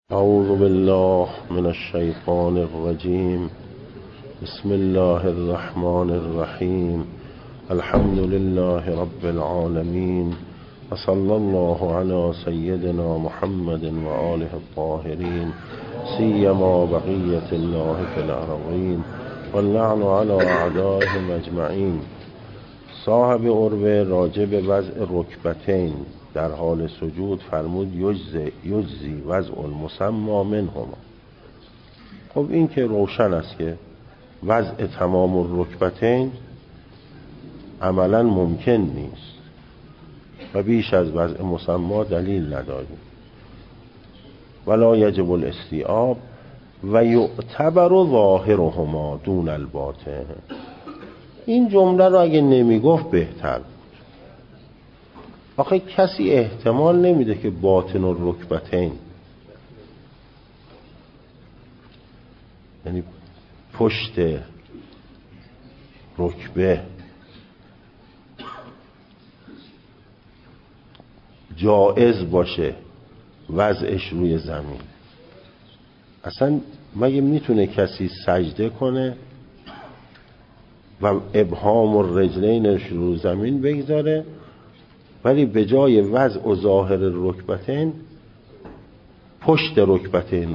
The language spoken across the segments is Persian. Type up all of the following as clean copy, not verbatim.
اعوذ بالله من الشیطان الرجیم. بسم الله الرحمن الرحیم. الحمد لله رب العالمین و صلی الله علی سیدنا محمد و آله الطاهرین سیما بقیة الله فی الارضین واللعن علی اعدائهم اجمعین. صاحب عروه راجع به وضع رکبتین در حال سجود فرمود یجزی وضع المسمى منهما. خب این که روشن است که وضع تمام الرکبتین عملا ممکن نیست و بیش از وضع مسمى دلیل نداریم. ولا یجب الاستیعاب و یعتبر ظاهرهما دون الباطن. این جمله رو اگه نمی گفت بهتر بود. آخه کسی احتمال نمیده که باطن الرکبتین، یعنی پشت رکبه، جائز باشه وضعش روی زمین. اصلا مگه میتونه کسی سجده کنه و ابهام الرجلینش رو زمین بگذاره ولی به جای وضع و ظاهر رکبتین پشت رکبتین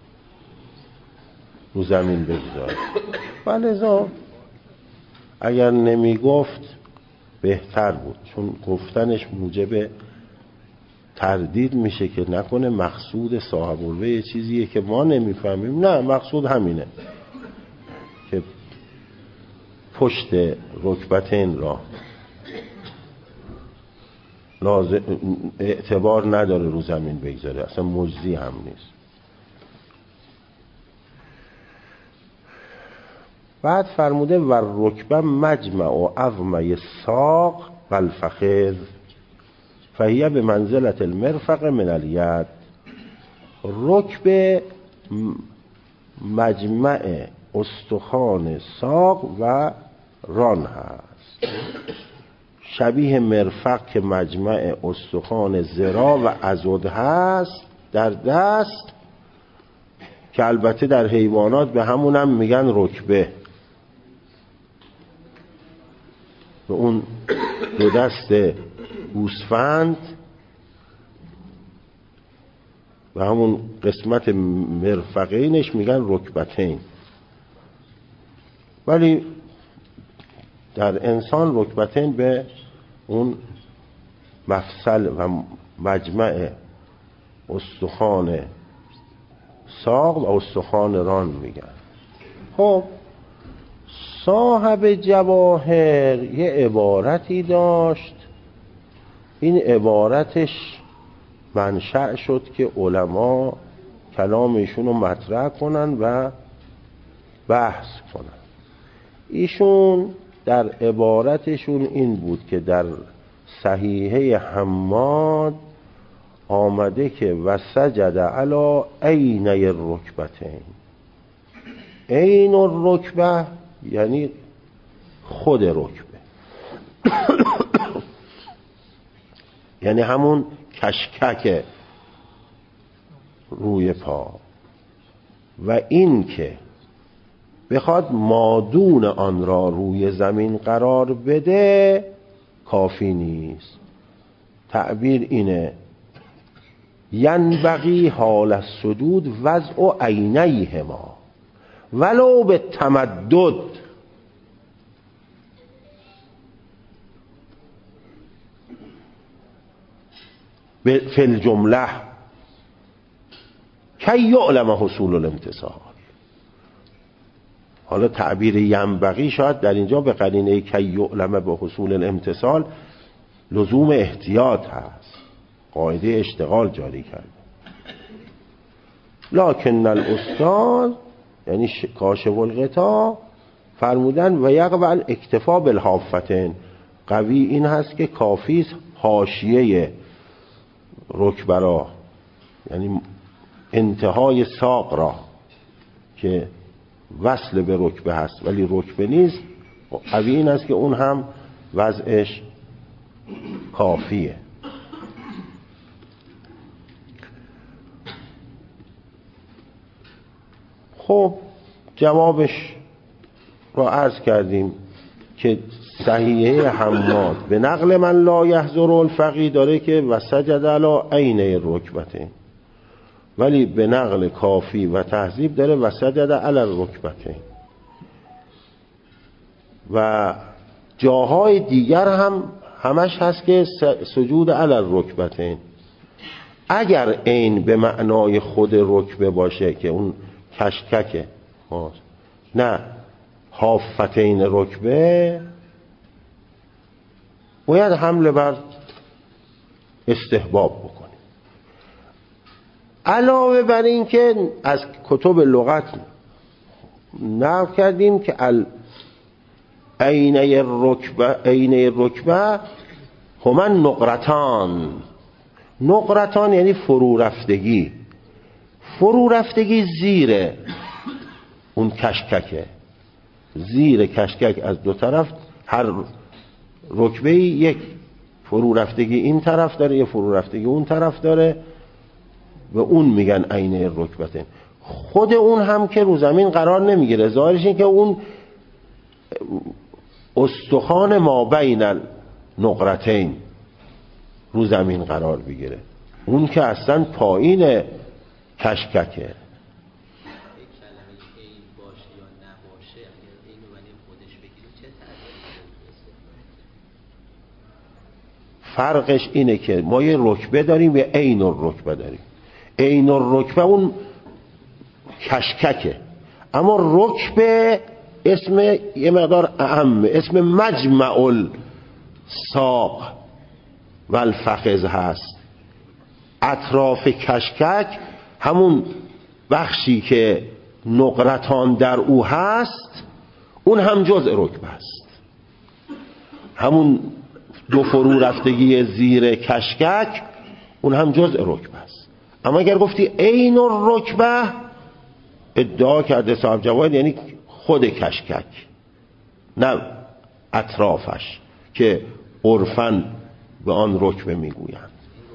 رو زمین بگذاره؟ ولذا اگر نمی گفت بهتر بود، چون گفتنش موجب تردید میشه که نکنه مقصود صاحب الوه یه چیزیه که ما نمیفهمیم. نه، مقصود همینه که پشت رکبتین را اعتبار نداره رو زمین بگذاره، اصلا مجزی هم نیست. بعد فرموده و رکبه مجمع و عظمه ساق و الفخذ فهیه به منزلت المرفق من الید. رکبه مجمع استخوان ساق و ران هست، شبیه مرفق که مجمع استخوان ذراع و عضد هست در دست، که البته در حیوانات به همونم میگن رکبه. به اون دو دست گوسفند و همون قسمت مرفقینش میگن رکبتین. ولی در انسان رکبتین به اون مفصل و مجمع استخوان ساق و استخوان ران میگن. خب صاحب جواهر یه عبارتی داشت، این عبارتش منشأ شد که علما کلام ایشون رو مطرح کنن و بحث کنن. ایشون در عبارتشون این بود که در صحیحه حماد آمده که وسجد علی عینی الرکبتین. عین الرکبه یعنی خود رکبه یعنی همون کشکک روی پا، و این که بخواد مادون آن را روی زمین قرار بده کافی نیست. تعبیر اینه ینبغی حال السجود وضع عینیهما ولو به تمدد. فی الجمله کی یعلم حصول الامتصال. حالا تعبیر ینبغی شاید در اینجا به قرینه کی یعلم به حصول الامتصال لزوم احتیاط هست، قاعده اشتغال جاری کرده. لکن الاستاذ یعنی کاشف الغطا فرمودن و یقبل الاکتفا بالحافتین. قوی این هست که کافی حاشیه رکبه را، یعنی انتهای ساق را که وصل به رکبه هست ولی رکبه نیست، قوی این است که اون هم وضعش کافیه. خب جوابش را عرض کردیم که صحیحه حماد به نقل من لا یحضر الفقی داره که و سجد علی عینه رکبتین، ولی به نقل کافی و تهذیب داره و سجد علی الرکبتین. و جاهای دیگر هم همش هست که سجود علی الرکبتین. اگر عین به معنای خود رکبه باشه که اون کشککه، نه حافتین رکبه، باید حمله بر استحباب بکنیم. علاوه بر این که از کتب لغت نقل کردیم که عینه رکبه هما نقرتان. نقرتان یعنی فرو رفتگی. فرو رفتگی زیر اون کشککه، زیر کشکک از دو طرف، هر رکبه یک فرو رفتگی این طرف داره، یه فرو رفتگی اون طرف داره، و اون میگن عینه رکبتین. خود اون هم که رو زمین قرار نمیگیره، ظاهرش این که اون استخوان ما بین نقرتین رو زمین قرار بگیره، اون که اصلا پایین کشککه. فرقش اینه که ما یه رکبه داریم، یه عین الرکبه داریم. عین الرکبه اون کشککه، اما رکبه اسم یه مقدار اعم، اسم مجمع الساق و الفخذ هست. اطراف کشکک همون بخشی که نقرتان در او هست، اون هم جزء رکبه است. همون دو فرو رفتگی زیر کشکک اون هم جزء رکبه است. اما اگر گفتی عین الرکبه، ادعا کرده صاحب جواهر یعنی خود کشکک، نه اطرافش که عرفاً به آن رکبه میگویند.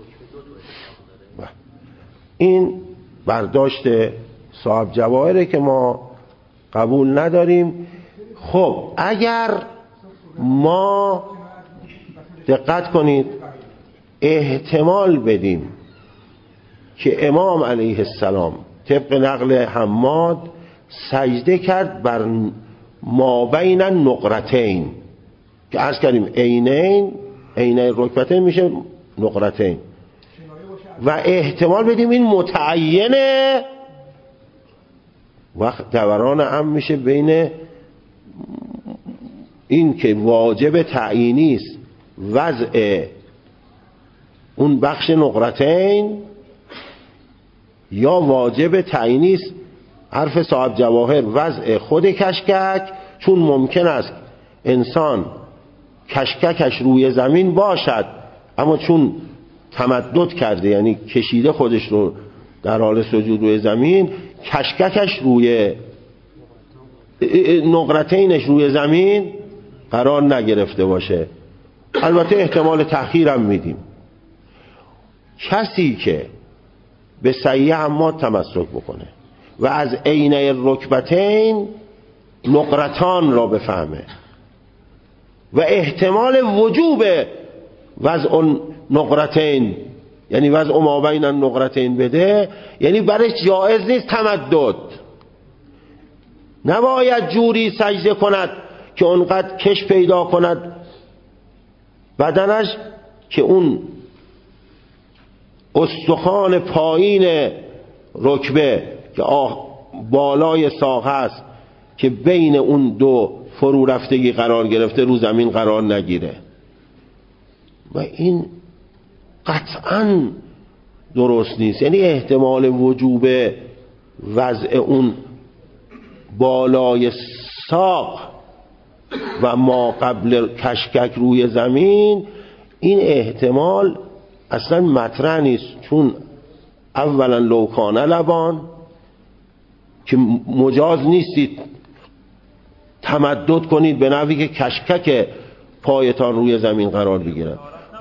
این برداشت صاحب جواهره که ما قبول نداریم. خب اگر ما دقت کنید احتمال بدیم که امام علیه السلام طبق نقل حماد سجده کرد بر ما بین نقرتین، که عرض کردیم عینین، عینه رکبتین میشه نقرتین، و احتمال بدیم این متعینه، وقت دوران هم میشه بین این که واجب تعیینی است وضع اون بخش نقرتین، یا واجب تعیینی است حرف صاحب جواهر وضع خود کشکک، چون ممکن است انسان کشککش روی زمین باشد اما چون تمدد کرده، یعنی کشیده خودش رو در حال سجود روی زمین، کشککش روی نقرتینش روی زمین قرار نگرفته باشه. البته احتمال تأخیر هم میدیم. کسی که به صحیح حماد تمسک بکنه و از عینه رکبتین نقرتان را بفهمه و احتمال وجوب وضع نقرتین، یعنی وضع ما بین نقرتین بده، یعنی برش جایز نیست تمدد، نباید جوری سجده کند که اونقدر کش پیدا کند بدنش که اون استخوان پایین رکبه که بالای ساق هست که بین اون دو فرو رفتگی قرار گرفته رو زمین قرار نگیره. و این قطعاً درست نیست. یعنی احتمال وجوب وضع اون بالای ساق و ما قبل کشکک روی زمین، این احتمال اصلا مطرح نیست، چون اولا لوکانه لبان که مجاز نیستید تمدد کنید به نحوی که کشکک پایتان روی زمین قرار بگیرد.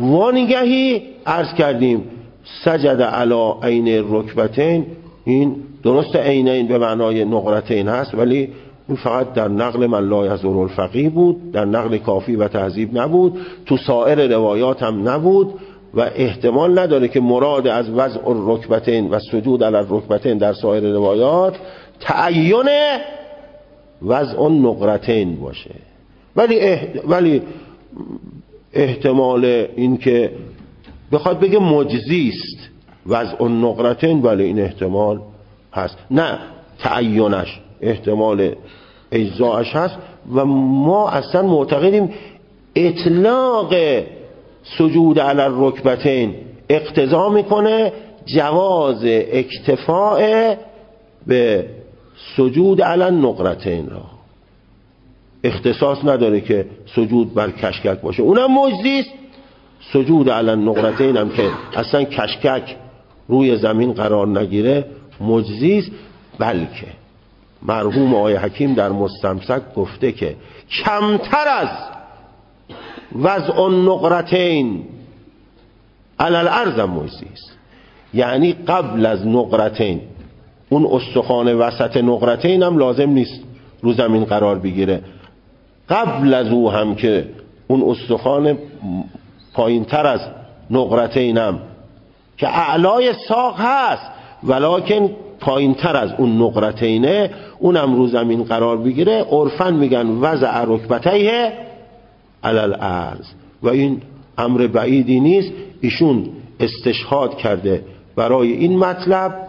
وانگهی عرض کردیم سجد علی عین رکبتین، این درست عینین به معنای نقرتین هست، ولی این فقط در نقل من لا یضر الفقیه بود، در نقل کافی و تهذیب نبود، تو سایر روایات هم نبود و احتمال نداره که مراد از وضع الرکبتین و سجود علی الرکبتین در سایر روایات تعین وضع النقرتین باشه. ولی احتمال این که بخواد بگه مجزی است وضع النقرتین، ولی این احتمال هست، نه تعینش، احتمال اجزاش هست. و ما اصلا معتقدیم اطلاق سجود علی الرکبتین اقتضا میکنه جواز اکتفاء به سجود علی النقرتین را، اختصاص نداره که سجود بر کشکک باشه، اونم مجزی است. سجود علی النقرتین هم که اصلا کشکک روی زمین قرار نگیره مجزی است. بلکه مرحوم آقای حکیم در مستمسک گفته که کمتر از وضع النقرتین علی الارض مجزی است، یعنی قبل از نقرتین اون استخوان وسط نقرتین هم لازم نیست رو زمین قرار بگیره، قبل از او هم که اون استخوان پایین تر از نقرتین هم که اعلای ساق هست ولکن پایین تر از اون نقرتینه اونم رو زمین قرار بگیره، عرفاً میگن وضع رکبتیه علی الارض و این امر بعیدی نیست. ایشون استشهاد کرده برای این مطلب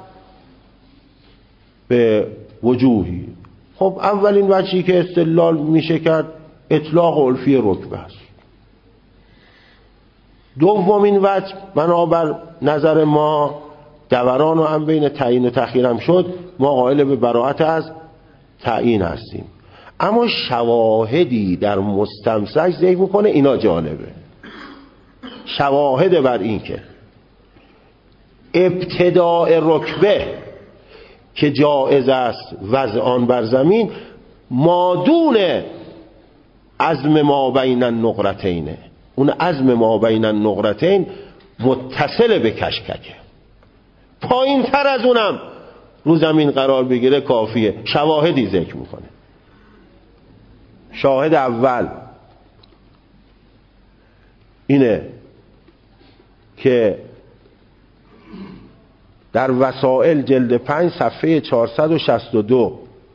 به وجوهی. خب اولین وجهی که استدلال میشه کرد اطلاق علفی رکبه است. دومین وجه بنابر نظر ما دوران و هم بین تعیین و تأخیر هم شد، ما قائل به براءت از تعیین هستیم. اما شواهدی در مستمسک ذکر میکنه، اینا جالبه. شواهد بر این که ابتداء رکبه که جایز است وضع آن بر زمین مادون عزم ما بین النقرتین، اون عزم ما بین النقرتین متصل به کشککه، پایین تر از اونم رو زمین قرار بگیره کافیه. شواهدی ذکر میکنه. شاهد اول اینه که در وسائل جلد 5 صفحه 462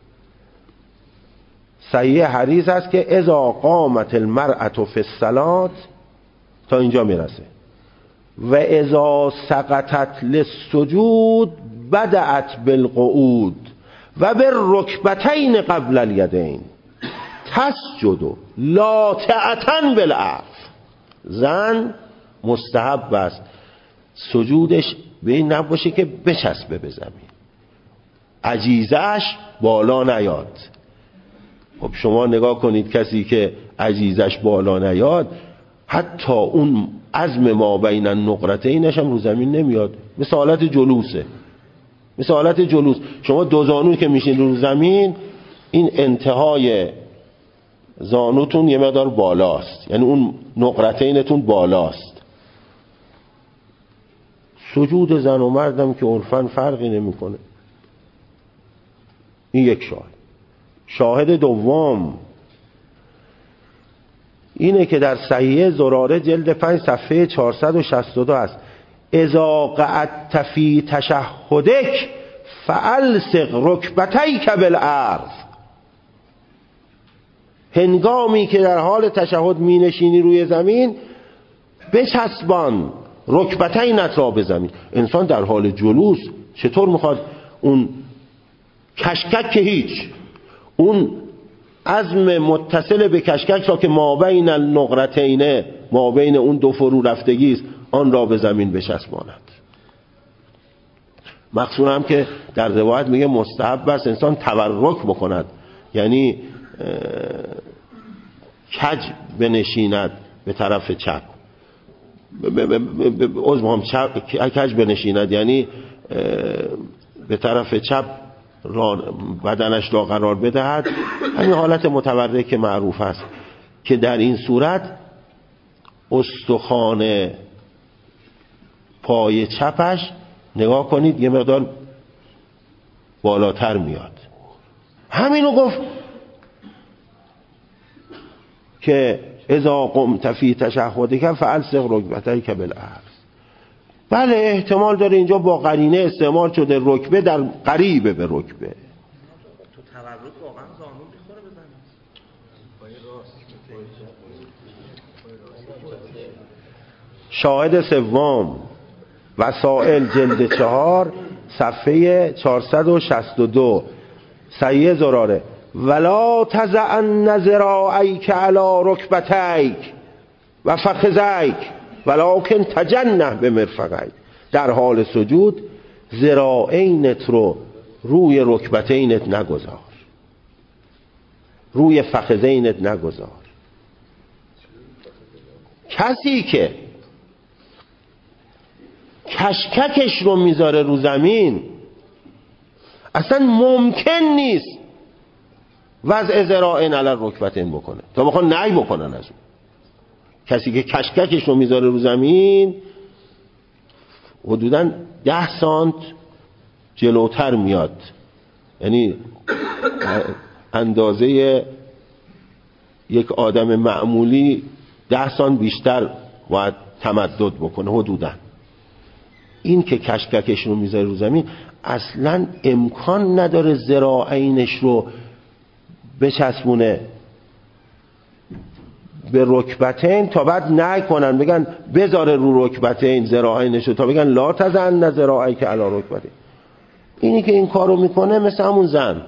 صحیح حدیث است که اذا قامت المرأة فی الصلاة، تا اینجا میرسه، و اذا سقطت للسجود بدأت بالقعود و بالرکبتین قبل الیدین تسجد لاطعة بالعرض. زن مستحب است سجودش به این نباشه که بچسبه به زمین، عجیزش بالا نیاد. خب شما نگاه کنید کسی که عجیزش بالا نیاد حتی اون عزم ما بین النقرتینش هم رو زمین نمیاد، مثل حالت جلوسه، مثل حالت جلوس. شما دو زانو که میشین رو زمین این انتهای زانوتون یه مقدار بالاست، یعنی اون نقرتینتون بالاست. سجود زن و مردم که عرفاً فرقی نمیکنه. این یک شاهد. شاهد دوم اینه که در صحیح زراره جلد 5 صفحه 462 است اذا قعدت فی تشهدک فالصق رکبتیک بالارض. هنگامی که در حال تشهد می نشینی روی زمین بچسبان رکبتینت را به زمین. انسان در حال جلوس چطور میخواد اون کشکک که هیچ، اون عزم متصل به کشکک را که ما بین النقرتین، ما بین اون دو فرو رفتگی است، آن را به زمین بچسباند. مقصود هم که در روایت میگه مستحب است انسان تورک بکند، یعنی کج بنشیند به طرف چپ، عضو کج بنشیند یعنی به طرف چپ بدنش را قرار بدهد. همین حالت متورک که معروف است که در این صورت استخوان پای چپش نگاه کنید یه مقدار بالاتر میاد. همینو گفت که اذا قمت فی تشهدک فالصق رکبتیک بالارض. بله احتمال داره اینجا با قرینه استعمال شده رکبه در قریبه به رکبه. تو تورک واقعا زانو میخوره بزنه. شاهد سوم وسائل جلد 4 صفحه 462 صحیح زراره ولا تضعن ذراعیک علی رکبتیک و فخذیک ولکن تجنح بمرفقیک. در حال سجود ذراعینت رو روی رکبتینت نگذار، روی فخذینت نگذار. کسی که کشککش رو میذاره رو زمین اصلا ممکن نیست وضع ذراعین علی رکبتین بکنه تا بخوان نهی بکنن از اون. کسی که کشککش رو میذاره رو زمین حدوداً 10 سانت جلوتر میاد، یعنی اندازه یک آدم معمولی 10 سانت بیشتر باید تمدد بکنه حدوداً. این که کشککش رو میذاره رو زمین اصلا امکان نداره ذراعینش رو بچسبونه به رکبتین تا بعد نهی کنن بگن بذاره رو رکبتین ذراعینش رو، تا بگن لا تضعن ذراعیک علی رکبتین. اینی که این کارو میکنه مثل همون زن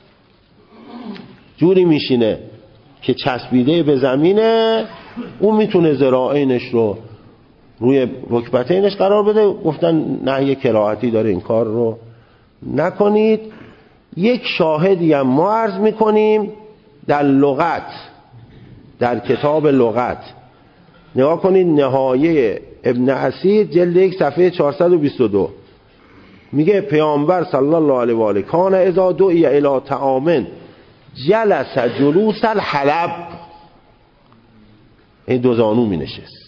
جوری میشینه که چسبیده به زمینه، اون میتونه ذراعینش رو روی رکبتینش قرار بده. گفتن نهی کراهتی داره این کار رو نکنید. یک شاهدی هم ما عرض میکنیم در لغت، در کتاب لغت نگاه کنید نهایه ابن اسیر جلد 1 صفحه 422 میگه پیامبر صلی الله علیه و آله کان اذا دعی الی طعام جلس جلوس الحلب، این دو زانو می نشست.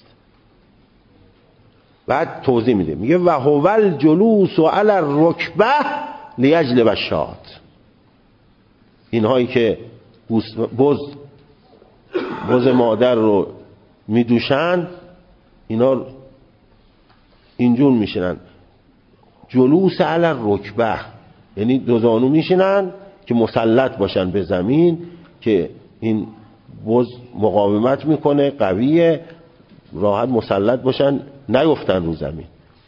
بعد توضیح میده میگه و هو الجلوس علی الرکبه لیجلب الشاة. اینهایی که بز مادر رو میدوشن اینا اینجور میشنن جلوس علی الرکبه، یعنی دو زانو میشنن که مسلط باشن به زمین که این بز مقاومت میکنه قویه، راحت مسلط باشن نیفتن رو زمین.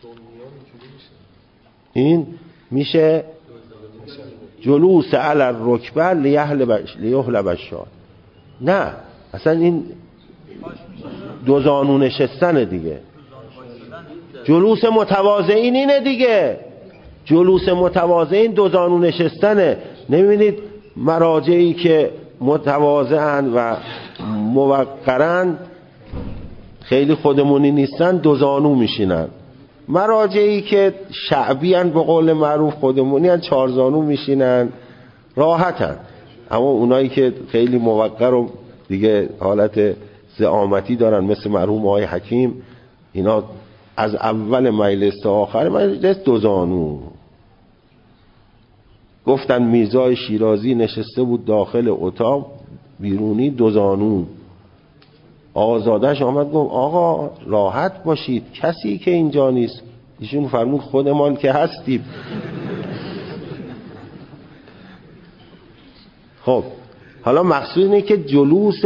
این میشه جلوس علی الرکبه لیحلب الشاة. نه اصلا این دو زانو نشستن دیگه. جلوس متواضعین اینه دیگه، جلوس متواضعین دو زانو نشستنه. نمیبینید مراجعی که متواضعن و موقرن خیلی خودمونی نیستن دو زانو میشینن، مراجعی که شعبی ان به قول معروف خودمونی ان 4 زانو میشینن راحتن. اما اونایی که خیلی موقر و دیگه حالت زعامتی دارن مثل مرحوم آقای حکیم، اینا از اول مجلس تا آخر مجلس دو زانو. گفتن میرزای شیرازی نشسته بود داخل اتاق، بیرونی دو زانو. آزادش آمد گفت آقا راحت باشید کسی که اینجا نیست. ایشون فرمود خودمان که هستیم. خب حالا مقصود اینه که جلوس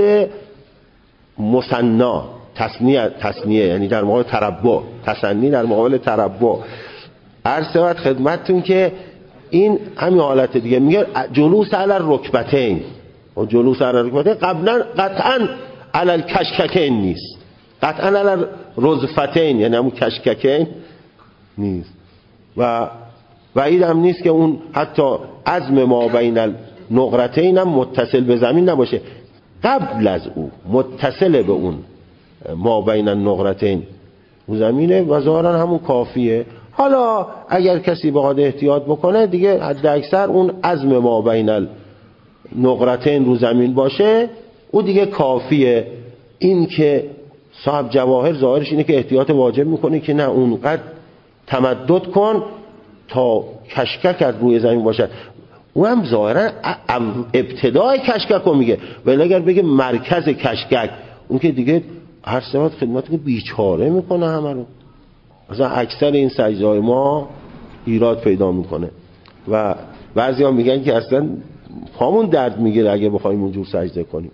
مثنا، تثنیه یعنی در مقابل تربع، تثنی در مقابل تربع. عرض شود خدمتتون که این همین حالت دیگه. میگه جلوس علی الرکبتین، و جلوس علی الرکبتین قطعا علی الکشککین نیست، قطعا علی الرزفتین یعنی همون کشککین نیست. و بعید هم نیست که اون حتی عظم ما بین النقرتین هم متصل به زمین نباشه، قبل از او متصل به اون ما بین النقرتین اون زمینه و ظاهرا همون کافیه. حالا اگر کسی بخواد احتیاط بکنه دیگه حد اکثر اون عظم ما بین النقرتین رو زمین باشه او دیگه کافیه. این که صاحب جواهر ظاهرش اینه که احتیاط واجب میکنه که نه اونقدر تمدد کن تا کشکک از روی زمین باشد. اون هم ظاهرا ابتدای کشکک رو میگه، ولی اگر بگه مرکز کشکک، اون که دیگه هر سمت خدمت که بیچاره میکنه همه رو. مثلا اکثر این سجده‌های ما ایراد پیدا میکنه و بعضی ها میگن که اصلا پامون درد میگیره اگه بخوایم اونجور سجده کنیم.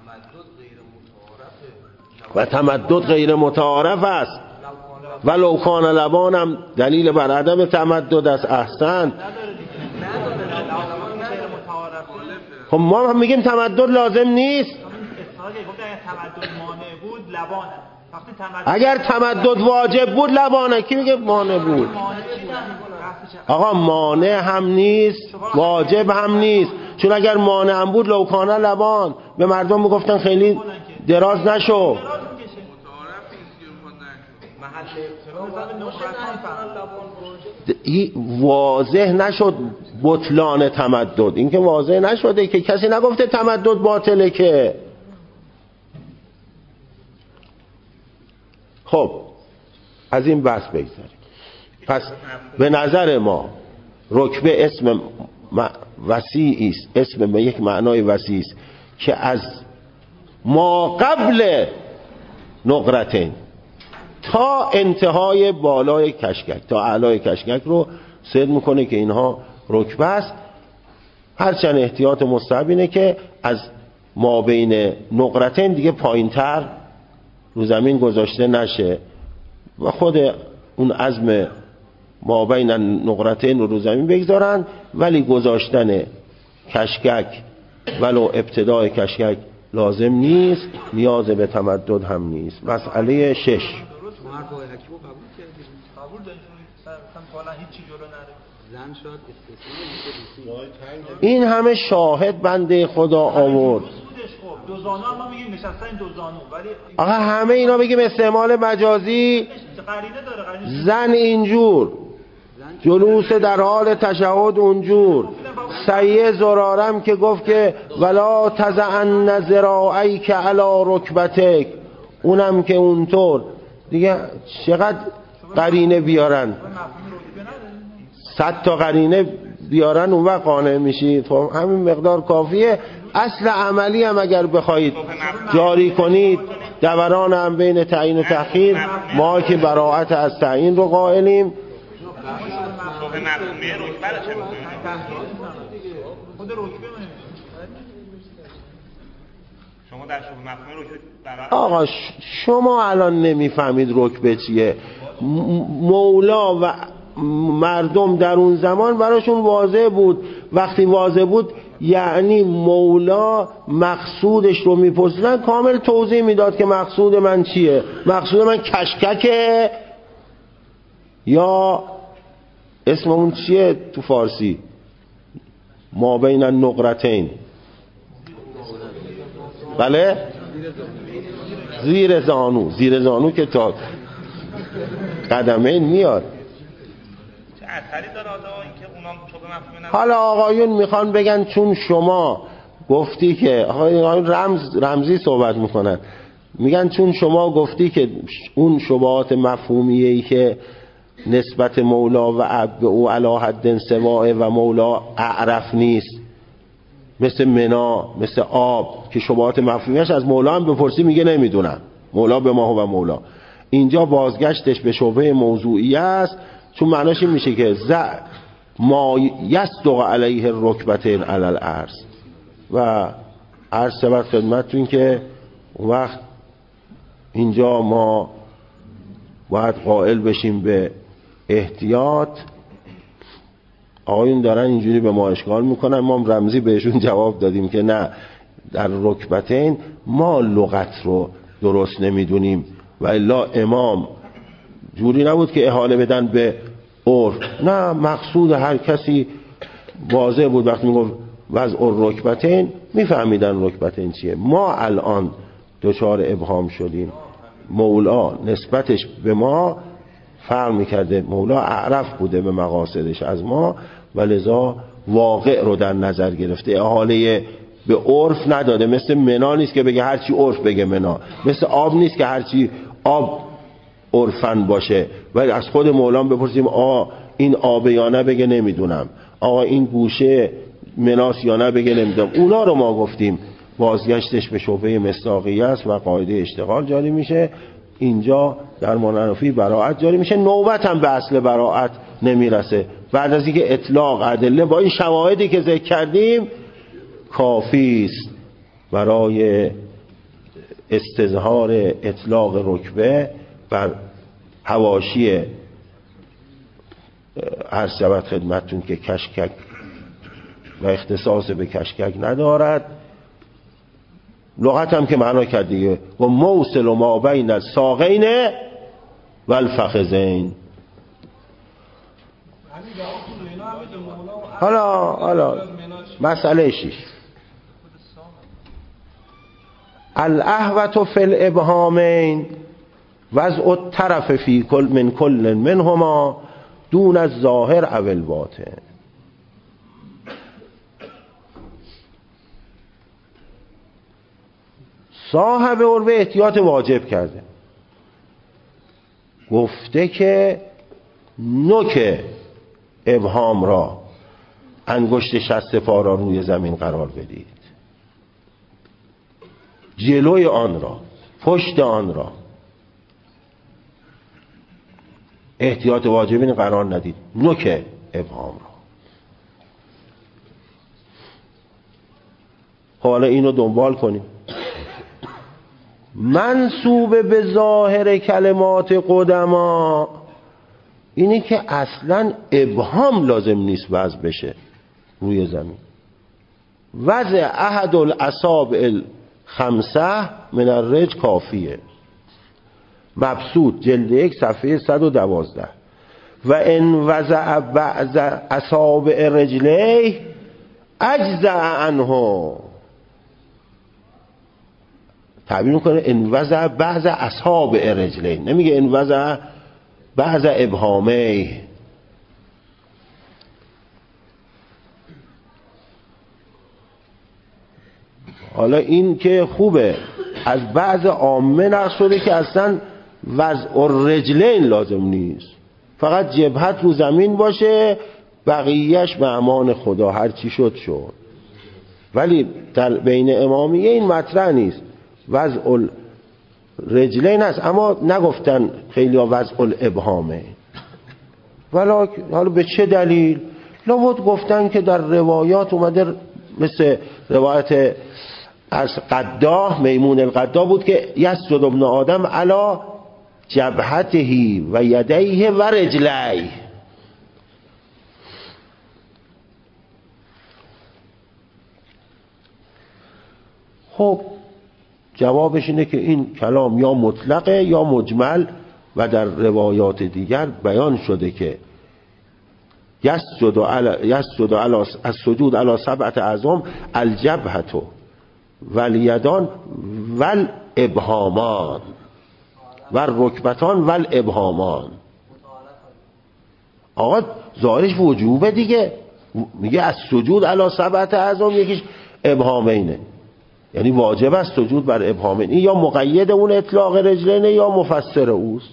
و تمدد غیر متعارف است. ولو کان لبانم دلیل بر عدم تمدد است. احسن. خب ما هم میگیم تمدد لازم نیست. اگر تمدد واجب بود لبانه، کی میگه مانع بود؟ آقا مانع هم نیست، واجب هم نیست. چون اگر مانع هم بود لوکانه لبان، به مردم میگفتن خیلی دراز نشو. واضح نشد بطلان تمدد. این که واضح نشده که کسی نگفته تمدد باطله که. خب از این بحث بگذاریم. پس به نظر ما رکبه اسم وسیعی است، اسم به یک معنای وسیع است که از ما قبل نقرتین تا انتهای بالای کشکک تا اعلای کشکک رو صد میکنه که اینها رکبه است. هرچند احتیاط مستحب اینه که از ما بین نقرتین دیگه پایینتر رو زمین گذاشته نشه و خود اون عزم ما بین نقرتین رو زمین بگذارن، ولی گذاشتن کشکک ولو ابتدای کشکک لازم نیست، نیاز به تمدد هم نیست. مسئله 6 این همه شاهد بنده خدا آورد. دو زانو هم میگیم نشستن دو زانو، ولی آقا همه اینا بگیم استعمال مجازی. زن اینجور، جلوس در حال تشهد اونجور، سیه زرارم که گفت که ولا تزعن ذراعیک علی رکبتک، اونم که اونطور. دیگه چقدر قرینه بیارن؟ 100 تا قرینه بیارن اون وقت قانع میشید. خب همین مقدار کافیه. اصل عملی هم اگر بخواید جاری کنید، دوران هم بین تعیین و تأخیر، ما که براءت از تعیین رو قائلیم. آقا شما الان نمیفهمید رکبه چیه. مولا و مردم در اون زمان براشون واضح بود. وقتی واضح بود یعنی مولا مقصودش رو میپرسیدن، کامل توضیح میداد که مقصود من چیه. مقصود من کشککه یا اسم اون چیه تو فارسی؟ ما بین النقرتین. بله زیر زانو. زیر زانو که تا قدمین میاد. حالا آقایون میخوان بگن چون شما گفتی که آقایون رمزی صحبت میکنن، میگن چون شما گفتی که اون شبهات مفهومیه‌ای که نسبت مولا و عبد او علی حد سواء و مولا اعرف نیست، مثل منا، مثل آب، که شبهات مفهومیش از مولا هم بپرسی میگه نمیدونم، مولا به ما و مولا. اینجا بازگشتش به شبهه موضوعی است، چون معناش این میشه که ما یصدق علیه الرکبتین علی الارض. و عرض شود خدمتتون که اون وقت اینجا ما باید قائل بشیم به احتیاط. آقایون دارن اینجوری به ما اشکال میکنن، ما رمزی بهشون جواب دادیم که نه، در رکبتین ما لغت رو درست نمیدونیم و الا امام جوری نبود که احاله بدن به عرف. نه، مقصود هر کسی واضح بود. وقتی میگفت وضع رکبتین میفهمیدن رکبتین چیه. ما الان دچار ابهام شدیم. مولا نسبتش به ما فرق میکرده، مولا اعرف بوده به مقاصدش از ما و لذا واقع رو در نظر گرفته، احاله به عرف نداده. مثل منا نیست که بگه هرچی عرف بگه منا، مثل آب نیست که هرچی آب عرفن باشه. ولی از خود مولا بپرسیم این آبه یا نه بگه نمیدونم، آقا این گوشه مناس یا نه بگه نمیدونم. اونا رو ما گفتیم بازگشتش به شبهه مصداقیه است و قاعده اشتغال جاری میشه. اینجا در منافی براءت جاری میشه، نوبت هم به اصل براءت نمیرسه. بعد از اینکه اطلاق ادله با این شواهدی که ذکر کردیم کافی است برای استظهار اطلاق رکبه بر حواشی عرض شود خدمتتون که کشکک و اختصاص به کشکک ندارد. لغت هم که معنا کرد دیگه، و موصل و ما بین الساقین و الفخذین. حالا مسئله 6 الاحوط فی الابهامین وضع الطرف فی کل من کل منهما دون الظاهر او الباطن. صاحب عروه احتیاط واجب کرده، گفته که نوک ابهام را، انگشت شست پا را روی زمین قرار بدید، جلوی آن را، پشت آن را احتیاط واجبین قرار ندید، نوک ابهام را. حالا اینو دنبال کنیم. منسوب به ظاهر کلمات قدما اینی که اصلا ابهام لازم نیست وضع بشه روی زمین. وضع احد الاصابع الخمسه من الرجل کافیه. مبسوط جلد 1 صفحه 112. و ان وضع بعض اصابع رجلیه اجزع عنه. تعبیر میکنه ان وضع بعض اصابع رجلین، نمیگه ان وضع بعض ابهامه. حالا این که خوبه، از بعض عامه نقل شده که اصلا وضع الرجلین لازم نیست، فقط جبهت رو زمین باشه، بقیهش به امان خدا، هر چی شد شد. ولی در بین امامیه این مطرح نیست، وضع الرجلین هست، اما نگفتن خیلی ها وضع الابهامه. ولی حالا به چه دلیل؟ لابد گفتن که در روایات اومده، مثل روایت از قداه، میمون القداه بود که یسجد ابن آدم علی جبهته و یدیه و رجلیه. خب جوابش اینه که این کلام یا مطلقه یا مجمل، و در روایات دیگر بیان شده که یسجد علی السجود علی 7 اعظام الجبهة والیدان والابهامان والرکبتان والابهامان. آقا ظاهرش وجوبه دیگه، میگه از سجود علی 7 اعظام، یکیش ابهامینه، یعنی واجب است سجود بر ابهامین. این یا مقید اون اطلاق رجلینه یا مفسر اوست.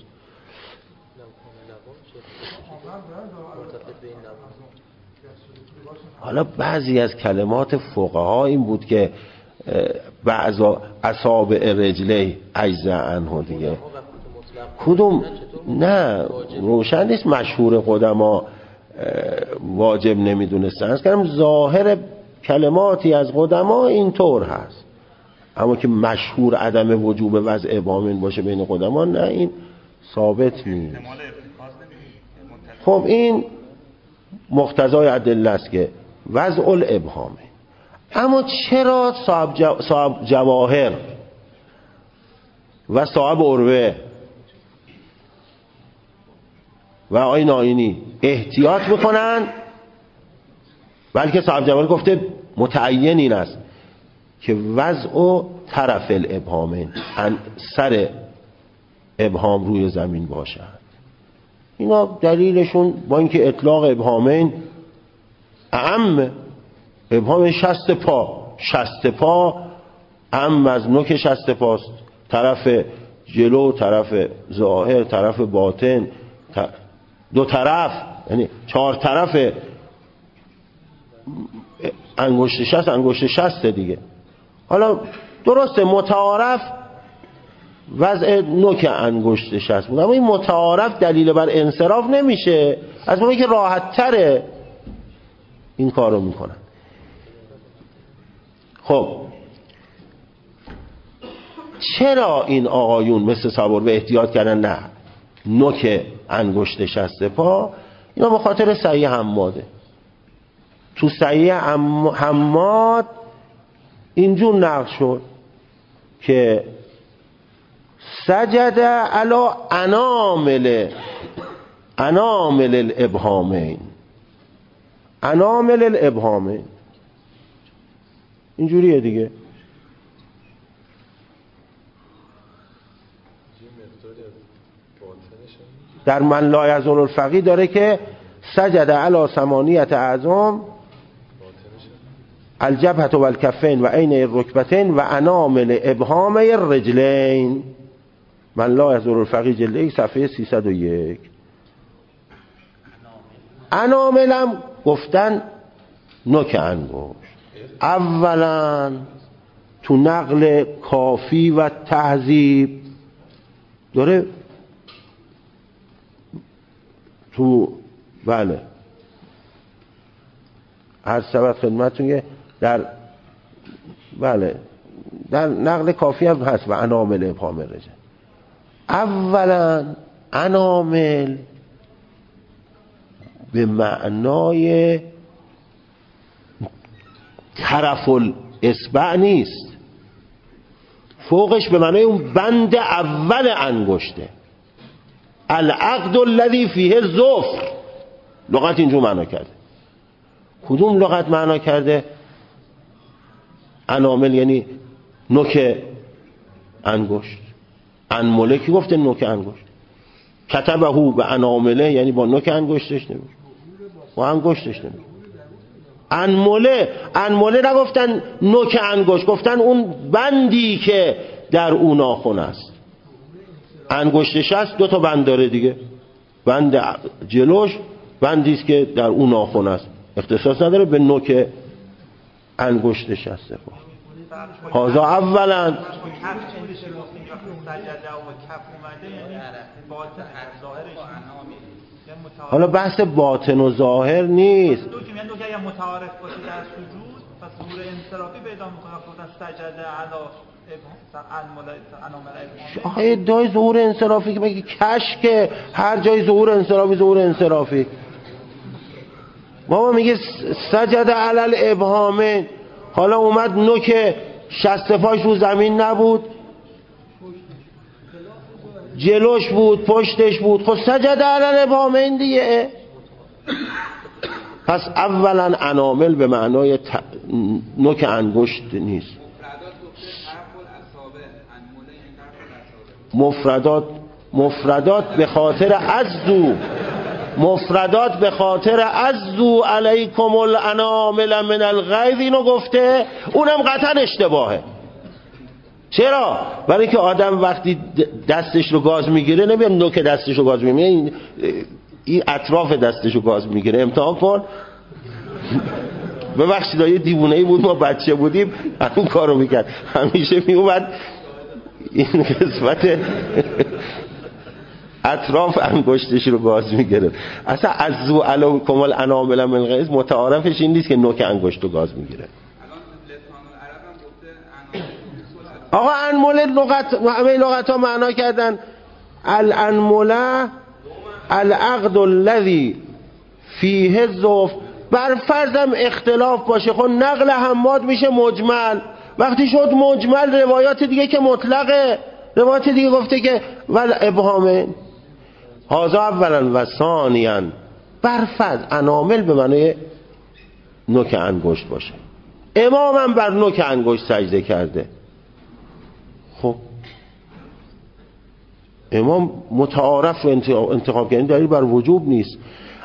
حالا بعضی از کلمات فقها این بود که بعض اصابع رجلی اجزع عنه دیگه. کدوم؟ نه روشن نیست. مشهور قدما واجب نمیدونستن. از کردم ظاهر کلماتی از قدما اینطور هست، اما که مشهور عدم وجوب وضع ابهامین باشه بین قدما، نه، این ثابت نیست. خب این مقتضای ادله است که وضع الابهامه. اما چرا صاحب جواهر و صاحب عروه و آقای نائینی احتیاط میکنن، بلکه صاحب جواهر گفته متعین این است که وضع طرف الابهامین، سر ابهام روی زمین باشد. اینا دلیلشون با اینکه اطلاق ابهامین اعم، ابهام شست پا اعم از نوک شست پاست، طرف جلو، طرف ظاهر، طرف باطن، دو طرف یعنی 4 طرف انگشت شست دیگه. حالا درسته متعارف وضع نوک انگشت شست بود، اما این متعارف دلیل بر انصراف نمیشه، از اونایی که راحت تره این کارو میکنن. خب چرا این آقایون مثل صابر به احتیاط کردن نه نوک انگشت شست پا؟ اینا به خاطر سعی حماده. تو سعی حماد اینجور نقل شد که سجد علی انامل الابهامین، انامل الابهامین اینجوریه دیگه. در من لا یزال الفقیه داره که سجد علی ثمانیة اعظام الجبهة والکفین و عین الرکبتین و انامل ابهامی الرجلین. من لا یزال الفقیه جلد 1 صفحه 301. اناملم گفتن نوک انگشت. اولا تو نقل کافی و تهذیب داره تو بله هر سبت خدمتون که در بله در نقل کافی هم هست و انامل ابهام الرجل. اولا انامل به معنای طرف الاصبع نیست، فوقش به معنای اون بند اول انگشته. العقد الذی فیه الظفر لغت اینجور معنا کرده. کدوم لغت معنا کرده؟ انامل یعنی نوک انگشت. انمله کی گفته نوک انگشت؟ کتبهو به انامله یعنی با نوک انگشتش نمیشه، با انگشتش نمیشه. انمله نگفتن نوک انگشت، گفتن اون بندی که در اون ناخن است. انگشت شست 2 تا بند داره دیگه، بند جلوش بندی است که در اون ناخن است، اختصاص نداره به نوک انگشت شست. هذا اولا. حالا بحث باطن و ظاهر نیست. دو که میگن اگر متعارف باشه در سجود پس ظهور انصرافی پیدا میکنه. گفتن سجده علی انمل. ادعای ظهور انصرافی که میگه کشک هر جای ظهور انصرافی. بابا میگه سجده علی الابهامین. حالا اومد نوک شست پاش رو زمین نبود، جلوش بود، پشتش بود، خب سجده علی الابهامین دیگه. پس اولا انامل به معنای نوک انگشت نیست. مفردات به خاطر عزو علیکم الانامل من الغیظ اینو گفته، اونم قطعا اشتباهه. چرا؟ برای که آدم وقتی دستش رو گاز میگیره نمیاد نوک دستش رو گاز میگیره، این اطراف دستش رو گاز میگیره. امتحان کن. ببخشید یه دیوونه‌ای بود، ما بچه بودیم همین کارو میکرد، همیشه میومد این قسمت اطراف انگشتش رو گاز میگیره. اصلا عزو علیکم الانامل من الغیظ متعارفش این نیست که نوک انگشت رو گاز میگیره. آقا انمله لغت ها معنا کردن الانمله العقد الذی فیه الظفر. بر فرضم اختلاف باشه، خب نقل حماد میشه مجمل. وقتی شد مجمل روایات دیگه که مطلقه، روایات دیگه گفته که ول ابهامه. هذا اولا و ثانیا بر فرض انامل به معنی نوک انگشت باشه. امامم بر نوک انگشت سجده کرده. خب امام متعارف و انتخاب کردن دلیل بر وجوب نیست.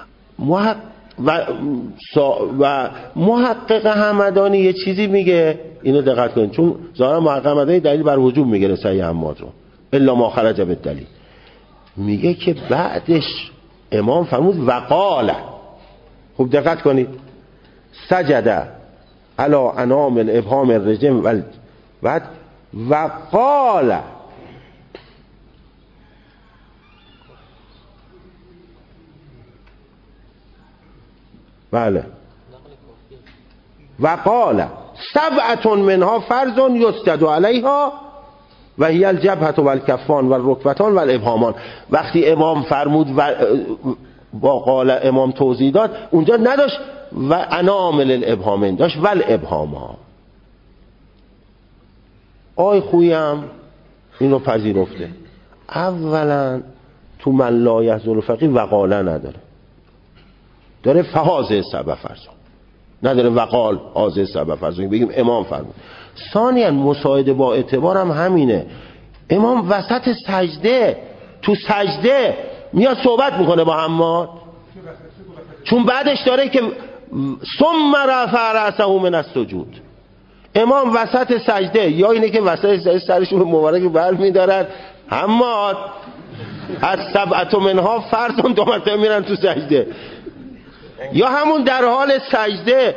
و محقق همدانی یه چیزی میگه، اینو دقت کنید، چون ظاهرا محقق همدانی دلیل بر وجوب میگه سعی حماد رو الا ما خرج بالدلیل. میگه که بعدش امام فرمود وقال. خوب دقت کنید، سجد علی انامل ابهام الرجم بعد وقال. بله وقال سبعة منها فرض یسجد علیها و هی الجبهة و الکفان و الرکبتان و الابهامان. وقتی امام فرمود و با قال امام توضیح داد، اونجا نداشت و انامل الابهامین، داشت و الابهاما. آی خویم اینو پذیرفته. اولا تو من لا یحضر فقیه وقاله نداره، داره فهازه سبب فرضون، نداره وقال حاضر سبب فرضون بگیم امام فرمود. ثانیا مساعده با اعتبار هم همینه، امام وسط سجده، تو سجده میاد صحبت میکنه با حماد، چون بعدش داره که ثم رفع رأسه من السجود. امام وسط سجده، یا اینه که وسط سجده سرشون مبارک بر میدارن حماد از سبعت منها فرضون، دو مرتبه میرن تو سجده، یا همون در حال سجده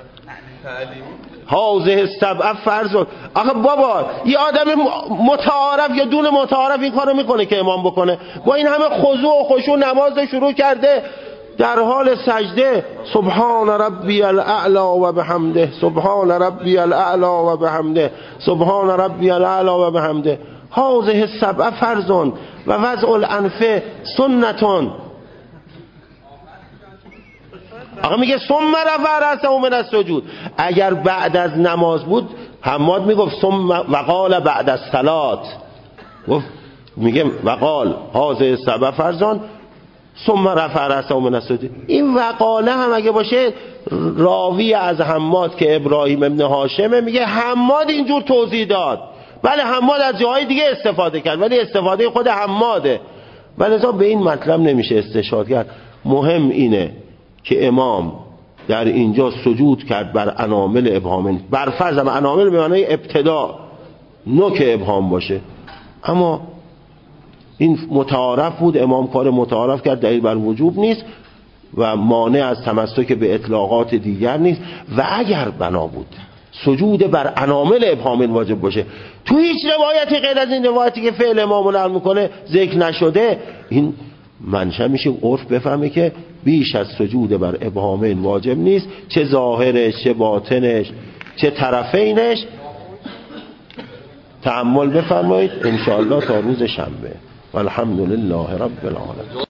هازه سبع فرضون. آخه بابا یه آدم متعارف یا دون متعارف این کارو میکنه که امام بکنه؟ با این همه خضوع و خشوع نماز شروع کرده، در حال سجده سبحان ربی الاعلی و بحمده، سبحان ربی الاعلی و بحمده، سبحان ربی الاعلی و بحمده، هازه سبع فرضون و وضع الانف سنتون. آقا میگه ثم رفع رأسه من السجود. اگر بعد از نماز بود حماد میگفت ثم وقال بعد از صلات، میگه وقال هازه سبع فرضون ثم رفع رأسه من السجود. این وقاله هم اگه باشه راوی از حماد که ابراهیم ابن هاشمه، میگه حماد اینجور توضیح داد. بله حماد از جاهای دیگه استفاده کرد ولی استفاده خود حماده، ولذا به این مطلب نمیشه استشهاد کرد. مهم اینه که امام در اینجا سجود کرد بر انامل ابهامین، بر فرض انامل به معنای ابتدا نوک ابهام باشه، اما این متعارف بود، امام کار متعارف کرد، دلیل بر وجوب نیست و مانع از تمسک به اطلاقات دیگر نیست. و اگر بنا بود سجود بر انامل ابهامین واجب باشه، تو هیچ روایتی غیر از این روایتی که فعل امام نقل میکنه ذکر نشده، این منشأ میشه عرف بفهمه که بیش از سجود بر ابهامین واجب نیست، چه ظاهرش چه باطنش چه طرفینش. تأمل بفرمایید ان شاء الله تا روز شنبه. والحمد لله رب العالمین.